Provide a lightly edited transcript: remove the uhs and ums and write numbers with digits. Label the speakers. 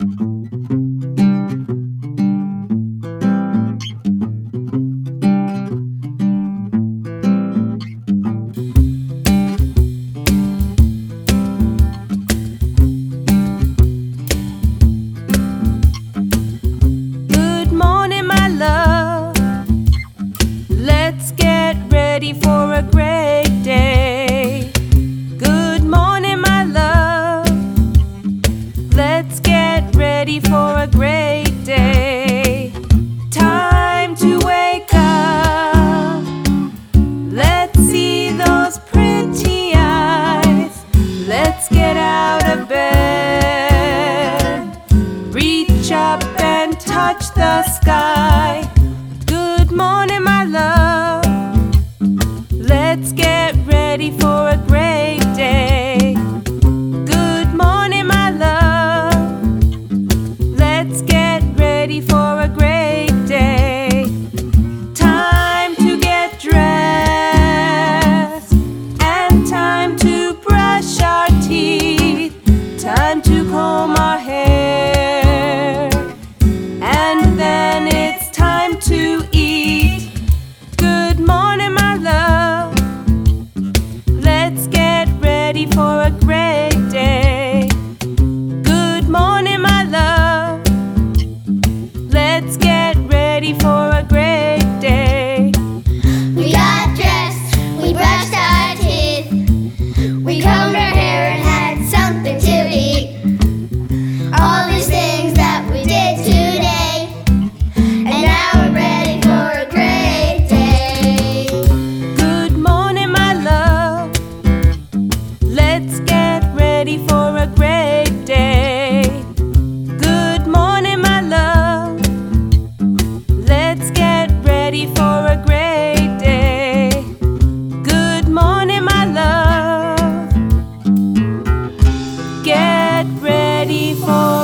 Speaker 1: Good morning, my love. Let's get ready for a great day. Good morning, my love. Let's get ready for a great day. Time to wake up. Let's see those pretty eyes. Let's get out of bed. Reach up and touch the sky. Good morning, my love. Let's get ready for a great day. Good morning, my love. Let's get ready for a great day. Time to get dressed and time to brush our teeth. Time to comb our hair, and then it's time to eat. Good morning, my love. Let's get ready for a great day. Good morning, my love. Let's get ready for a great day.
Speaker 2: We got dressed, we brushed our teeth, we combed our hair and had something to eat. All these things that we did today, and now we're ready for a great day.
Speaker 1: Good morning, my love. Let's get ready for a great day. Good morning, my love. Let's get ready for a great day. Good morning, my love. Get ready for